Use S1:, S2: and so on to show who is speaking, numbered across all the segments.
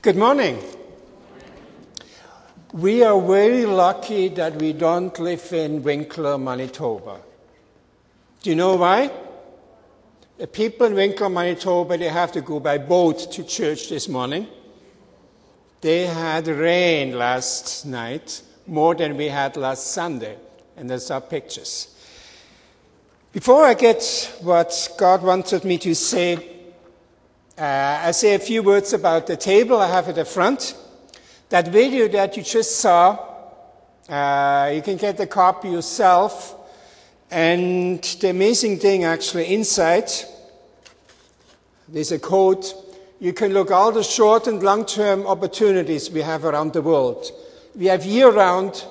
S1: Good morning. We are very lucky that we don't live in Winkler, Manitoba. Do you know why? The people in Winkler, Manitoba, they have to go by boat to church this morning. They had rain last night, more than we had last Sunday, and there's our pictures. Before I get what God wanted me to say, I say a few words about the table I have at the front. That video that you just saw, you can get the copy yourself. And the amazing thing actually inside, there's a code. You can look all the short and long-term opportunities we have around the world. We have year-round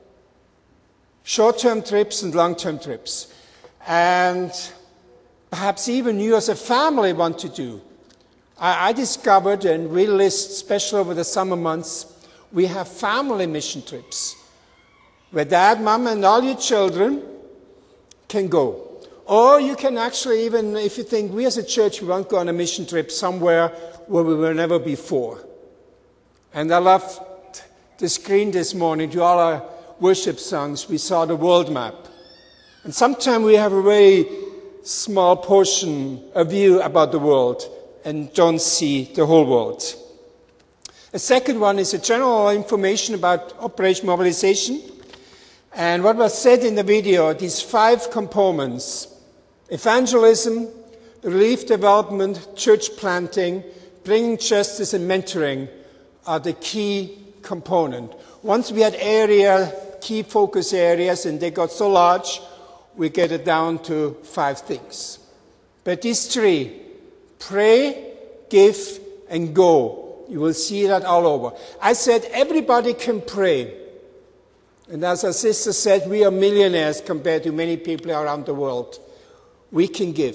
S1: short-term trips and long-term trips. And perhaps even you as a family want to do. I discovered, and we list, especially over the summer months, we have family mission trips where dad, mom, and all your children can go. Or you can actually even, if you think we as a church, we want to go on a mission trip somewhere where we were never before. And I loved the screen this morning to all our worship songs. We saw the world map. And sometimes we have a very small portion, a view about the world, and don't see the whole world. The second one is a general information about Operation Mobilization. And what was said in the video, these 5 components: evangelism, relief development, church planting, bringing justice, and mentoring are the key component. Once we had key focus areas, and they got so large, we get it down to 5 things. But these 3, pray, give, and go. You will see that all over. I said everybody can pray. And as our sister said, we are millionaires compared to many people around the world. We can give.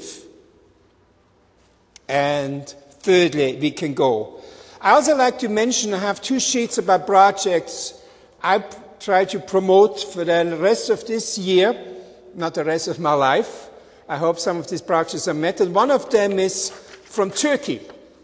S1: And thirdly, we can go. I also like to mention, I have 2 sheets about projects I try to promote for the rest of this year, not the rest of my life. I hope some of these projects are met. And one of them is from Turkey.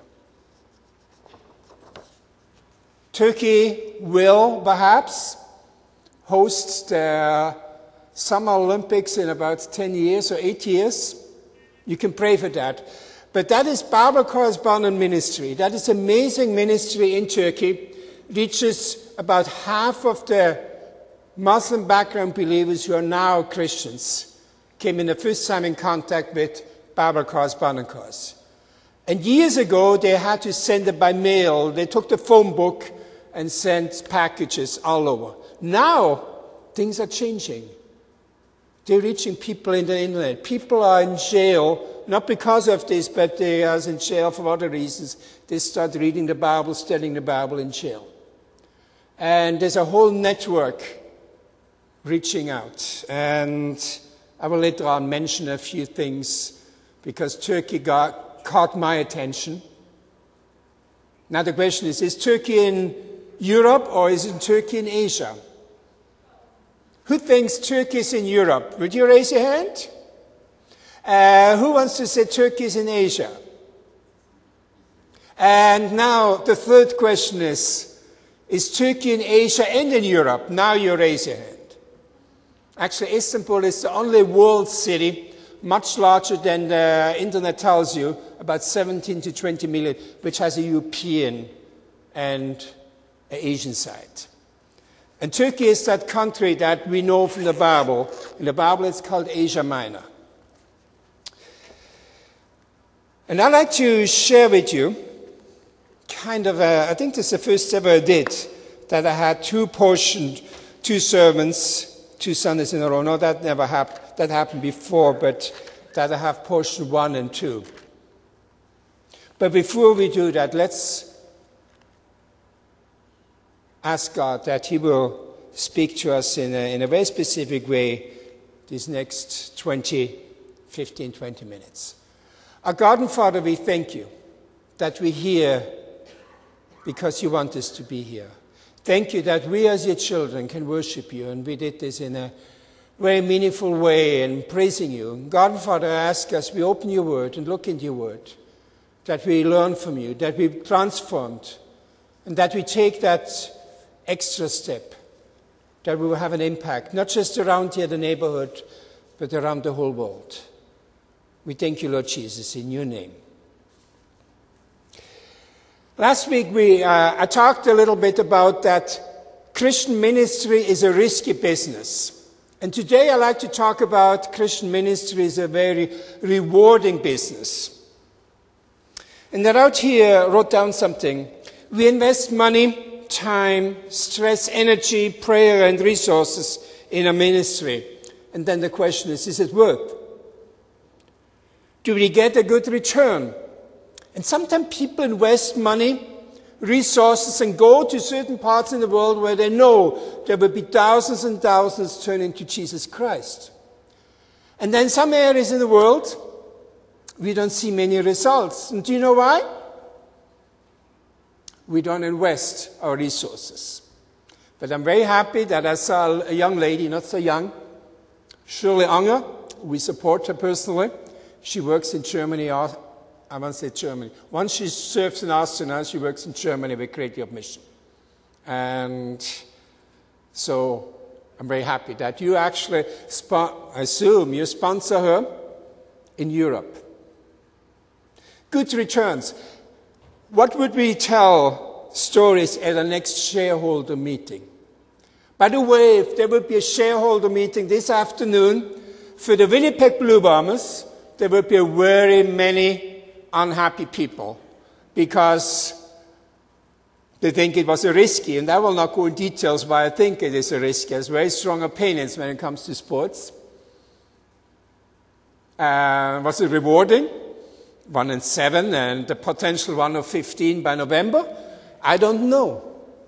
S1: Turkey will perhaps host the Summer Olympics in about 10 years or 8 years. You can pray for that. But that is Bible Correspondent Ministry. That is amazing ministry in Turkey. Reaches about half of the Muslim background believers who are now Christians. Came in the first time in contact with Bible Correspondent course. And years ago, they had to send it by mail. They took the phone book and sent packages all over. Now, things are changing. They're reaching people in the internet. People are in jail, not because of this, but they are in jail for other reasons. They start reading the Bible, studying the Bible in jail. And there's a whole network reaching out. And I will later on mention a few things because Turkey caught my attention. Now the question is Turkey in Europe or is it Turkey in Asia? Who thinks Turkey is in Europe? Would you raise your hand? Who wants to say Turkey is in Asia? And now the third question is Turkey in Asia and in Europe? Now you raise your hand. Actually, Istanbul is the only world city, much larger than the internet tells you, about 17 to 20 million, which has a European and an Asian side. And Turkey is that country that we know from the Bible. In the Bible, it's called Asia Minor. And I'd like to share with you I think this is the first ever I did, that I had 2 sermons, 2 Sundays in a row. No, that never happened. That happened before, but that I have portion 1 and 2. But before we do that, let's ask God that He will speak to us in a very specific way these next 15, 20 minutes. Our God and Father, we thank You that we're here because You want us to be here. Thank You that we as Your children can worship You, and we did this in a very meaningful way and praising You. God and Father, I ask us, we open Your Word and look into Your Word, that we learn from You, that we're transformed and that we take that extra step, that we will have an impact, not just around here, the neighborhood, but around the whole world. We thank you, Lord Jesus, in your name. Last week, I talked a little bit about that Christian ministry is a risky business. And today I'd like to talk about Christian ministry is a very rewarding business. And I wrote down something. We invest money, time, stress, energy, prayer, and resources in a ministry. And then the question is it worth? Do we get a good return? And sometimes people invest money, resources, and go to certain parts in the world where they know there will be thousands and thousands turning to Jesus Christ. And then some areas in the world, we don't see many results. And do you know why? We don't invest our resources. But I'm very happy that I saw a young lady, not so young, Shirley Unger. We support her personally. She works in Germany. I won't say Germany. Once she serves in Austria, now she works in Germany with Great Job Mission. And so I'm very happy that you actually, I assume you sponsor her in Europe. Good returns. What would we tell stories at the next shareholder meeting? By the way, if there would be a shareholder meeting this afternoon for the Winnipeg Blue Bombers, there would be very many unhappy people because they think it was a risky, and I will not go in details why I think it is a risky. There's very strong opinions when it comes to sports. Was it rewarding? 1-7 and the potential 1-15 by November? I don't know.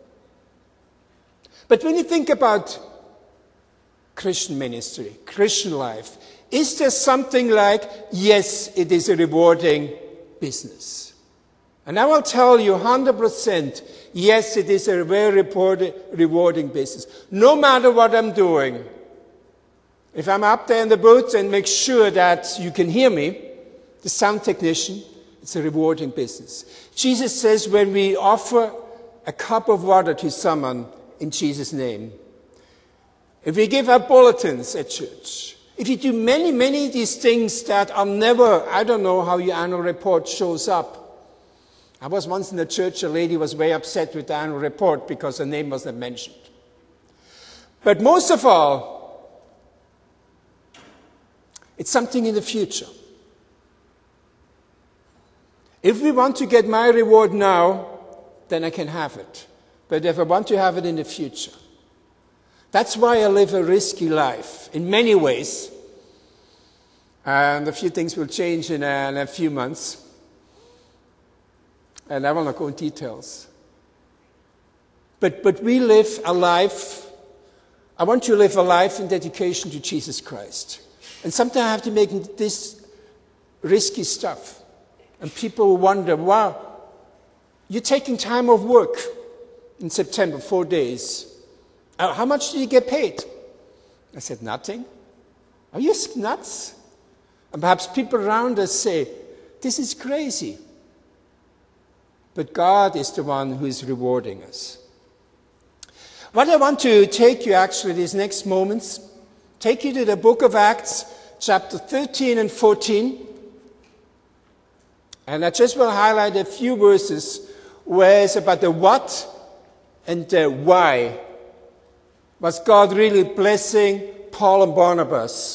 S1: But when you think about Christian ministry, Christian life, is there something like, yes, it is a rewarding business? And I will tell you 100%, yes, it is a very rewarding business. No matter what I'm doing, if I'm up there in the booth and make sure that you can hear me, the sound technician, it's a rewarding business. Jesus says when we offer a cup of water to someone in Jesus' name, if we give out bulletins at church, if you do many of these things that are never, I don't know how your annual report shows up. I was once in a church, a lady was very upset with the annual report because her name wasn't mentioned. But most of all, it's something in the future. If we want to get my reward now, then I can have it. But if I want to have it in the future, that's why I live a risky life in many ways. And a few things will change in a few months. And I will not go into details. But we live a life, I want to live a life in dedication to Jesus Christ. And sometimes I have to make this risky stuff. And people will wonder, wow, you're taking time off work in September, 4 days. How much do you get paid? I said, nothing. Are you nuts? And perhaps people around us say, this is crazy. But God is the one who is rewarding us. What I want to take you actually these next moments, take you to the book of Acts, chapter 13 and 14. And I just will highlight a few verses where it's about the what and the why. Was God really blessing Paul and Barnabas?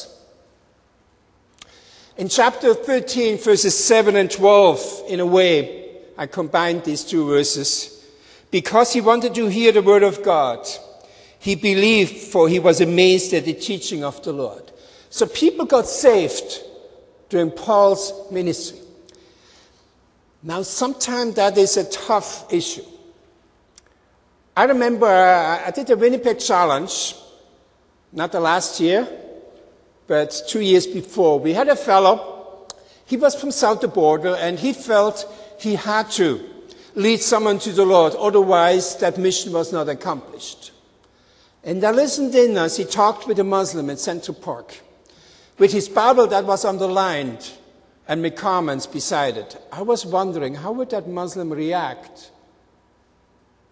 S1: In chapter 13, verses 7 and 12, in a way, I combined these two verses. Because he wanted to hear the word of God, he believed, for he was amazed at the teaching of the Lord. So people got saved during Paul's ministry. Now, sometimes that is a tough issue. I remember I did a Winnipeg Challenge, not the last year, but 2 years before. We had a fellow, he was from south of the border, and he felt he had to lead someone to the Lord, otherwise that mission was not accomplished. And I listened in as he talked with a Muslim in Central Park, with his Bible that was underlined and with comments beside it. I was wondering, how would that Muslim react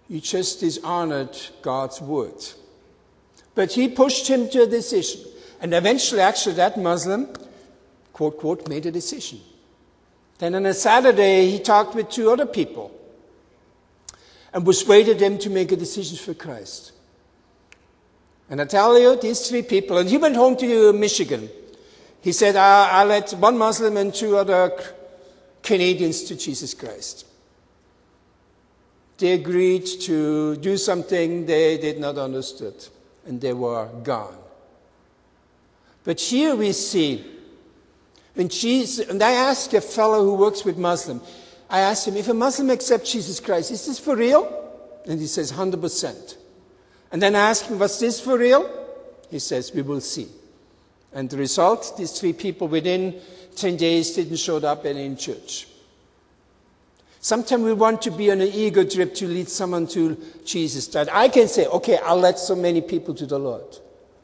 S1: You just dishonored God's word. But he pushed him to a decision. And eventually, actually, that Muslim, quote, quote, made a decision. Then on a Saturday, he talked with 2 other people and persuaded them to make a decision for Christ. And I tell you, these 3 people, and he went home to Michigan. He said, I led 1 Muslim and 2 other Canadians to Jesus Christ. They agreed to do something they did not understand, and they were gone. But here we see, when Jesus, and I asked a fellow who works with Muslim, I asked him, if a Muslim accepts Jesus Christ, is this for real? And he says, 100%. And then I asked him, was this for real? He says, we will see. And the result, these 3 people within 10 days didn't show up in church. Sometimes we want to be on an ego trip to lead someone to Jesus. That I can say, okay, I'll lead so many people to the Lord.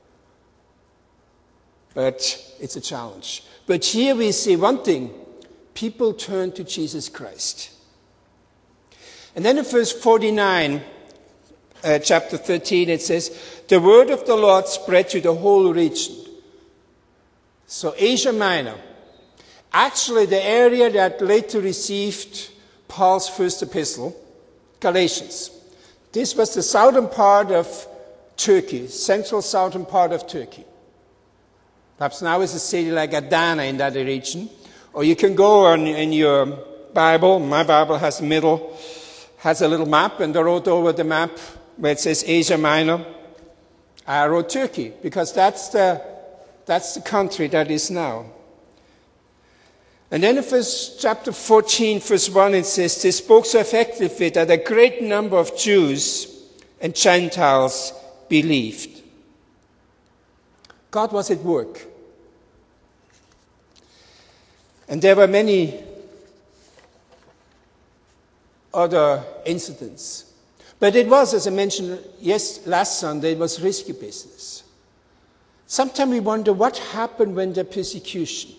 S1: But it's a challenge. But here we see one thing. People turn to Jesus Christ. And then in verse 49, chapter 13, it says, the word of the Lord spread to the whole region. So Asia Minor. Actually, the area that later received Paul's first epistle, Galatians. This was the southern part of Turkey, central southern part of Turkey. Perhaps now is a city like Adana in that region. Or you can go on in your Bible. My Bible has a little map, and I wrote over the map where it says Asia Minor. I wrote Turkey, because that's the country that is now. And then in chapter 14, verse 1, it says, they spoke so effectively that a great number of Jews and Gentiles believed. God was at work. And there were many other incidents. But it was, as I mentioned last Sunday, it was risky business. Sometimes we wonder what happened when the persecution.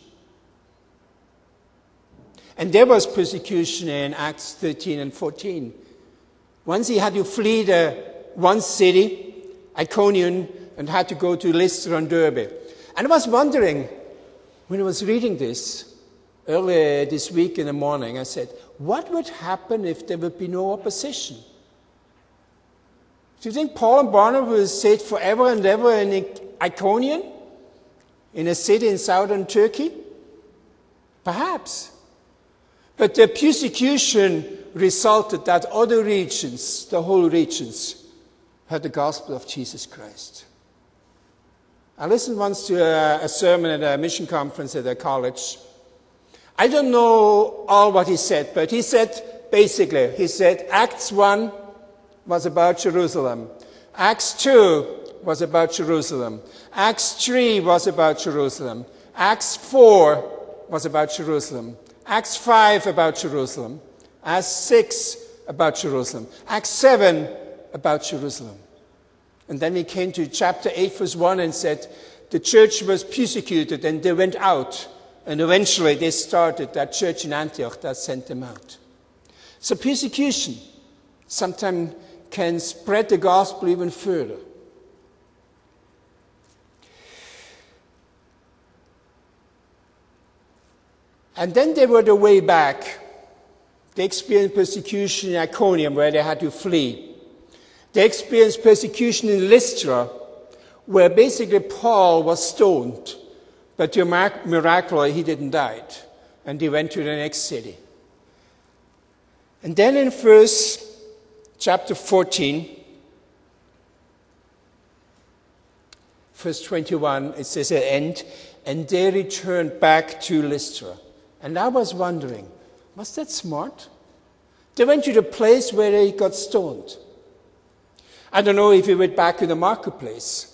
S1: And there was persecution in Acts 13 and 14. Once he had to flee the one city, Iconium, and had to go to Lystra and Derbe. And I was wondering, when I was reading this, earlier this week in the morning, I said, what would happen if there would be no opposition? Do you think Paul and Barnabas will stay forever and ever in Iconium, in a city in southern Turkey? Perhaps. But the persecution resulted that other regions, the whole regions, heard the gospel of Jesus Christ. I listened once to a sermon at a mission conference at a college. I don't know all what he said, but he said, Acts 1 was about Jerusalem. Acts 2 was about Jerusalem. Acts 3 was about Jerusalem. Acts 4 was about Jerusalem. Acts 5 about Jerusalem. Acts 6 about Jerusalem. Acts 7 about Jerusalem. And then he came to chapter 8, verse 1 and said, the church was persecuted and they went out. And eventually they started that church in Antioch that sent them out. So persecution sometimes can spread the gospel even further. And then they were the way back. They experienced persecution in Iconium, where they had to flee. They experienced persecution in Lystra, where basically Paul was stoned. But miraculously, he didn't die. And he went to the next city. And then in chapter 14, verse 21, it says at the end, and they returned back to Lystra. And I was wondering, was that smart? They went to the place where they got stoned. I don't know if he went back to the marketplace.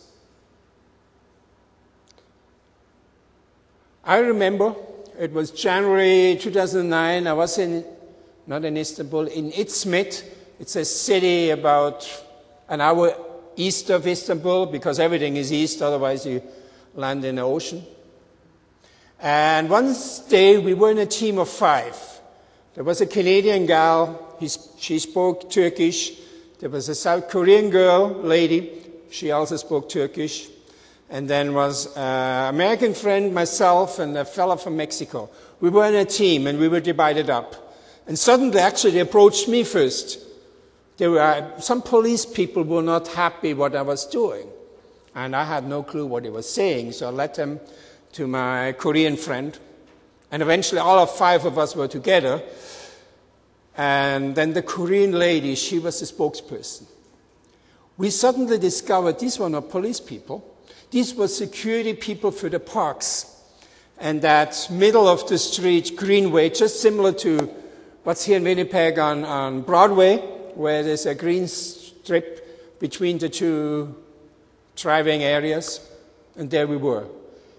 S1: I remember it was January 2009. I was not in Istanbul, in Izmit. It's a city about an hour east of Istanbul, because everything is east, otherwise you land in the ocean. And one day we were in a team of 5. There was a Canadian gal, she spoke Turkish, There was a South Korean lady, she also spoke Turkish. And then was an American friend, myself, and a fellow from Mexico. We were in a team, and we were divided up. And suddenly, actually, they approached me first. Some police people were not happy what I was doing. And I had no clue what he was saying, so I led them to my Korean friend. And eventually, all of 5 of us were together. And then the Korean lady, she was the spokesperson. We suddenly discovered these were not police people. These were security people for the parks. And that middle of the street, Greenway, just similar to what's here in Winnipeg on Broadway, where there's a green strip between the 2 driving areas. And there we were.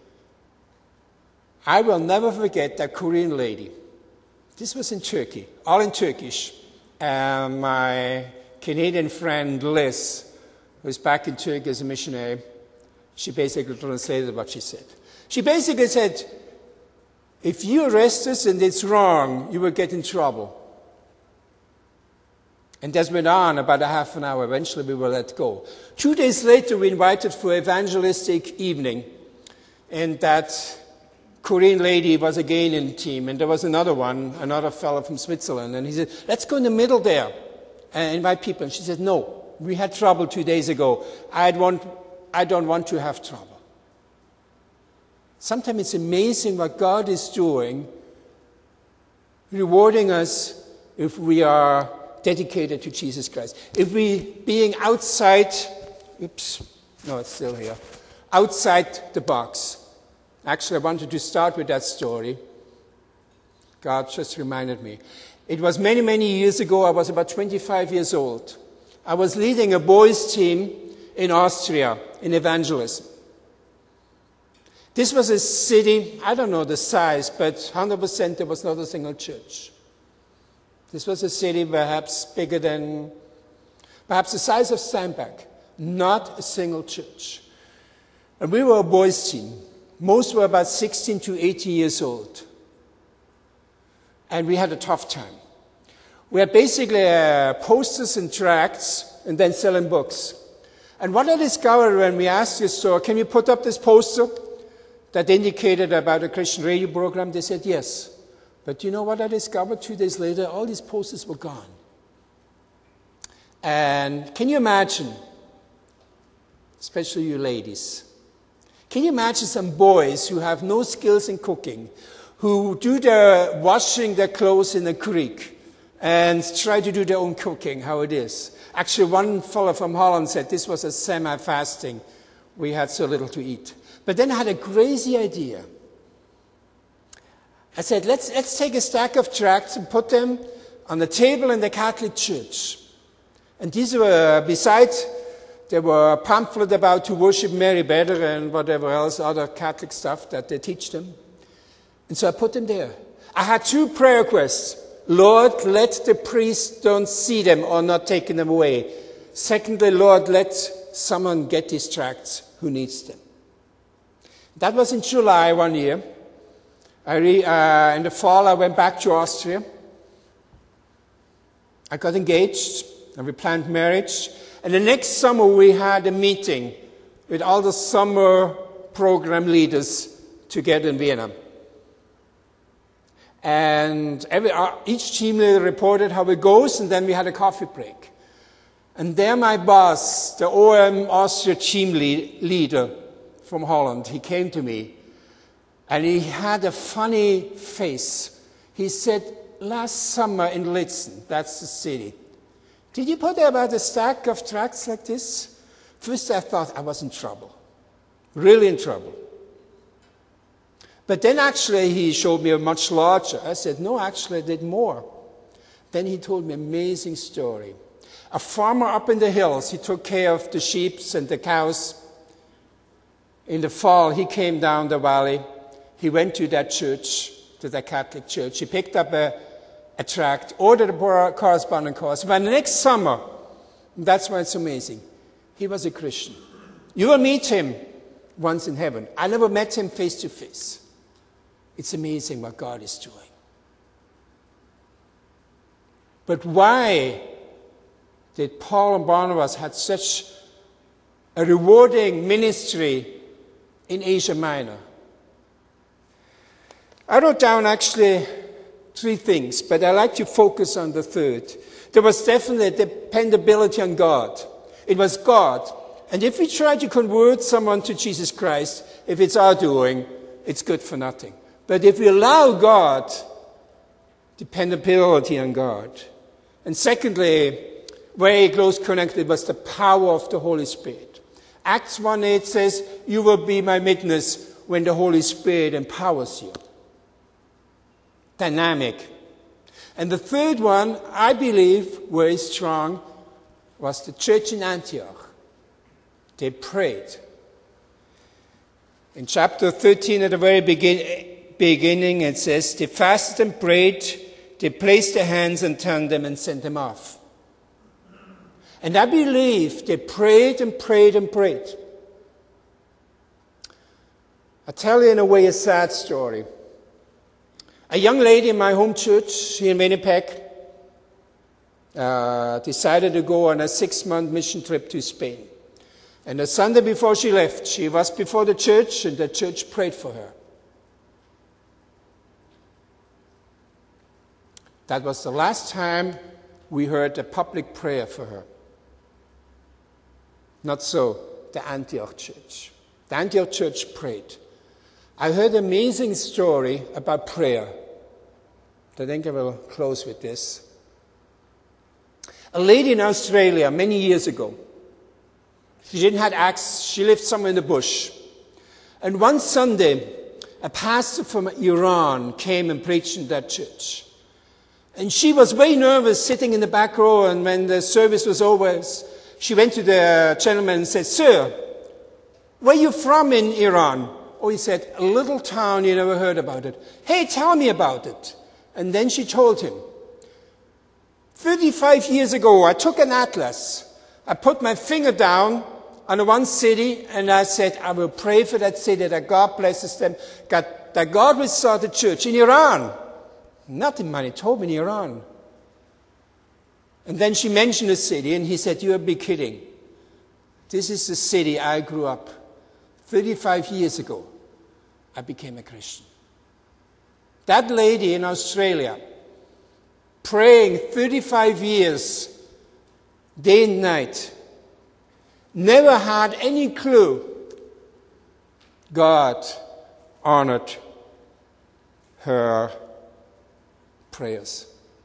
S1: I will never forget that Korean lady. This was in Turkey, all in Turkish. My Canadian friend Liz, who's back in Turkey as a missionary, she basically translated what she said. She basically said, if you arrest us and it's wrong, you will get in trouble. And that went on about a half an hour. Eventually we were let go. 2 days later we invited for evangelistic evening. And that Korean lady was again in the team. And there was another fellow from Switzerland. And he said, let's go in the middle there and invite people. And she said, no, we had trouble 2 days ago. I don't want to have trouble. Sometimes it's amazing what God is doing, rewarding us if we are dedicated to Jesus Christ. If we, being outside, it's still here, outside the box. Actually, I wanted to start with that story. God just reminded me. It was many, many years ago. I was about 25 years old. I was leading a boys' team in Austria in evangelism. This was a city, I don't know the size, but 100% there was not a single church. This was a city perhaps bigger than, perhaps the size of Steinbach. Not a single church. And we were a boys' team. Most were about 16 to 18 years old. And we had a tough time. We had basically posters and tracts and then selling books. And what I discovered when we asked the store, can you put up this poster that indicated about a Christian radio program? They said yes. But you know what I discovered 2 days later? All these posters were gone. And can you imagine, especially you ladies, can you imagine some boys who have no skills in cooking, who do their washing their clothes in a creek and try to do their own cooking, how it is? Actually, one fellow from Holland said this was a semi-fasting. We had so little to eat. But then I had a crazy idea. I said, let's take a stack of tracts and put them on the table in the Catholic Church. And these were, besides, there were pamphlets about to worship Mary better and whatever else, other Catholic stuff that they teach them. And so I put them there. I had 2 prayer requests. Lord, let the priests don't see them or not taking them away. Secondly, Lord, let someone get these tracts who needs them. That was in July one year. In the fall, I went back to Austria. I got engaged and we planned marriage. And the next summer, we had a meeting with all the summer program leaders together in Vienna. And each team leader reported how it goes, and then we had a coffee break. And there my boss, the OM Austria team leader from Holland, he came to me, and he had a funny face. He said, last summer in Litzen, that's the city, did you put there about a stack of tracts like this? First I thought I was in trouble, really in trouble. But then actually he showed me a much larger. I said, no, actually I did more. Then he told me an amazing story. A farmer up in the hills, he took care of the sheep and the cows. In the fall, he came down the valley. He went to that church, to the Catholic church. He picked up a tract, ordered a corresponding course. But the next summer, that's why it's amazing, he was a Christian. You will meet him once in heaven. I never met him face to face. It's amazing what God is doing. But why that Paul and Barnabas had such a rewarding ministry in Asia Minor. I wrote down actually 3 things, but I like to focus on the third. There was definitely dependability on God. It was God. And if we try to convert someone to Jesus Christ, if it's our doing, it's good for nothing. But if we allow God, dependability on God. And secondly, very close connected was the power of the Holy Spirit. Acts 1:8 says, "You will be my witness when the Holy Spirit empowers you." Dynamic. And the third one, I believe, very strong, was the church in Antioch. They prayed. In chapter 13, at the very beginning, it says, they fasted and prayed, they placed their hands on them and sent them off. And I believe they prayed and prayed and prayed. I'll tell you in a way a sad story. A young lady in my home church here in Winnipeg decided to go on a 6-month mission trip to Spain. And the Sunday before she left, she was before the church, and the church prayed for her. That was the last time we heard a public prayer for her. Not so the Antioch church. The Antioch church prayed. I heard an amazing story about prayer. I think I will close with this. A lady in Australia many years ago, she didn't have access, she lived somewhere in the bush. And one Sunday, a pastor from Iran came and preached in that church. And she was very nervous sitting in the back row, and when the service was over, she went to the gentleman and said, "Sir, where are you from in Iran?" Oh, he said, "A little town, you never heard about it." "Hey, tell me about it." And then she told him, 35 years ago, I took an atlas. I put my finger down on one city, and I said, I will pray for that city, that God blesses them, that God will start a church in Iran. Not in Manitoba, in Iran. And then she mentioned the city, and he said, "You are be kidding. This is the city I grew up. 35 years ago, I became a Christian." That lady in Australia, praying 35 years, day and night, never had any clue God honored her prayers.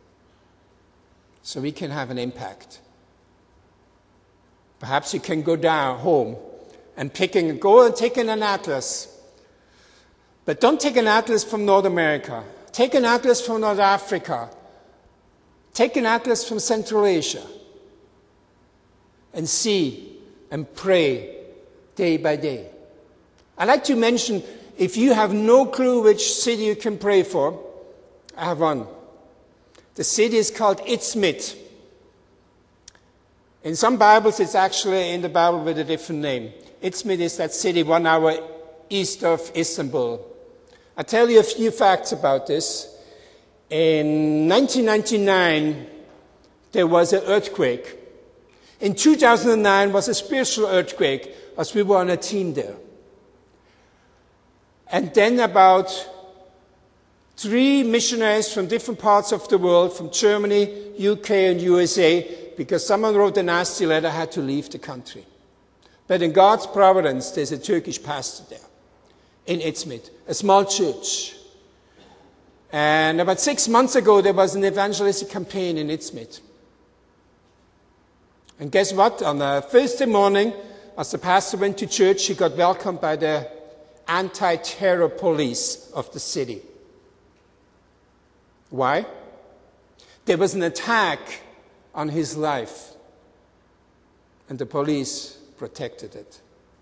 S1: So we can have an impact. Perhaps you can go down home and go and take an atlas. But don't take an atlas from North America. Take an atlas from North Africa. Take an atlas from Central Asia. And see and pray day by day. I'd like to mention, if you have no clue which city you can pray for, I have one. The city is called Izmit. In some Bibles, it's actually in the Bible with a different name. Izmit is that city 1 hour east of Istanbul. I'll tell you a few facts about this. In 1999, there was an earthquake. In 2009 was a spiritual earthquake, as we were on a team there. And then about 3 missionaries from different parts of the world, from Germany, UK, and USA, because someone wrote a nasty letter, had to leave the country. But in God's providence, there's a Turkish pastor there in Izmit, a small church. And about 6 months ago, there was an evangelistic campaign in Izmit. And guess what? On a Thursday morning, as the pastor went to church, he got welcomed by the anti-terror police of the city. Why? There was an attack on his life, and the police protected it.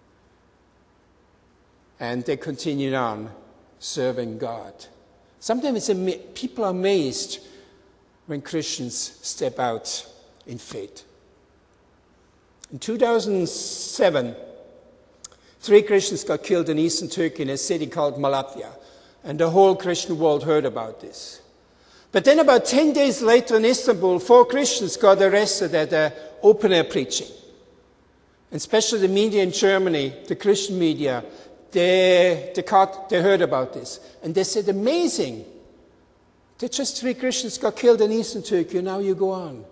S1: And they continued on serving God. Sometimes people are amazed when Christians step out in faith. In 2007, 3 Christians got killed in eastern Turkey in a city called Malatya, and the whole Christian world heard about this. But then about 10 days later in Istanbul, 4 Christians got arrested at an open-air preaching. And especially the media in Germany, the Christian media, they heard about this. And they said, amazing. That just 3 Christians got killed in Eastern Turkey, and now you go on.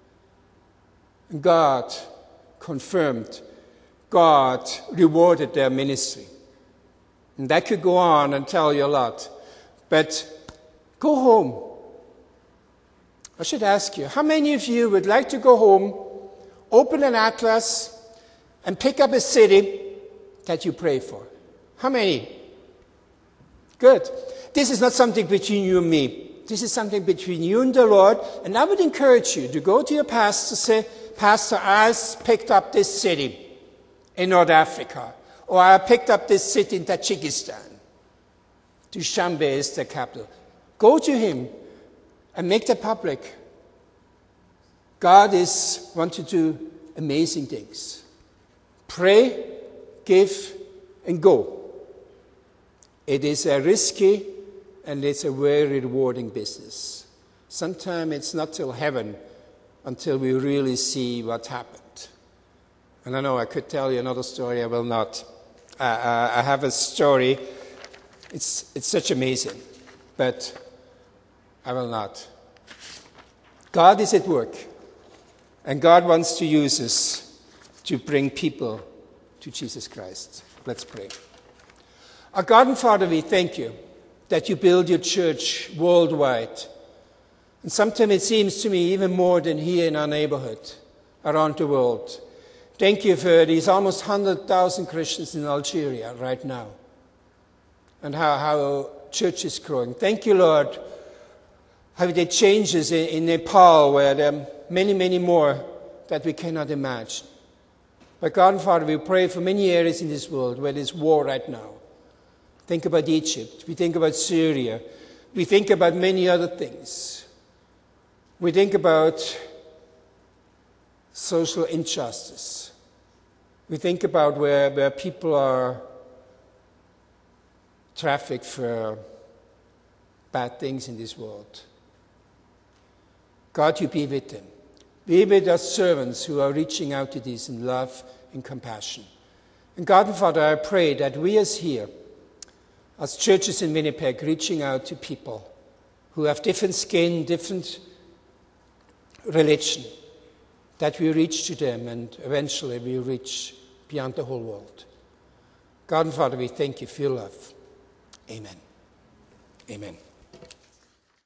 S1: And God confirmed. God rewarded their ministry. And that could go on and tell you a lot. But go home. I should ask you, how many of you would like to go home, open an atlas, and pick up a city that you pray for? How many? Good. This is not something between you and me. This is something between you and the Lord. And I would encourage you to go to your pastor, say, Pastor, I picked up this city in North Africa. Or I picked up this city in Tajikistan. Dushanbe is the capital. Go to him and make that public. God wants to do amazing things. Pray, give, and go. It is a risky and it's a very rewarding business. Sometimes it's not till heaven until we really see what happened. And I know I could tell you another story, I will not. I have a story. It's such amazing, but I will not. God is at work, and God wants to use us to bring people to Jesus Christ. Let's pray. Our God and Father, we thank you that you build your church worldwide. And sometimes it seems to me even more than here in our neighborhood, around the world. Thank you for these almost 100,000 Christians in Algeria right now, and how church is growing. Thank you, Lord, how there are changes in Nepal, where there are many, many more that we cannot imagine. But God and Father, we pray for many areas in this world where there's war right now. Think about Egypt. We think about Syria. We think about many other things. We think about social injustice. We think about where people are trafficked for bad things in this world. God, you be with them. Be with us servants who are reaching out to these in love and compassion. And God and Father, I pray that we as here, as churches in Winnipeg, reaching out to people who have different skin, different religion, that we reach to them and eventually we reach beyond the whole world. God and Father, we thank you for your love. Amen. Amen.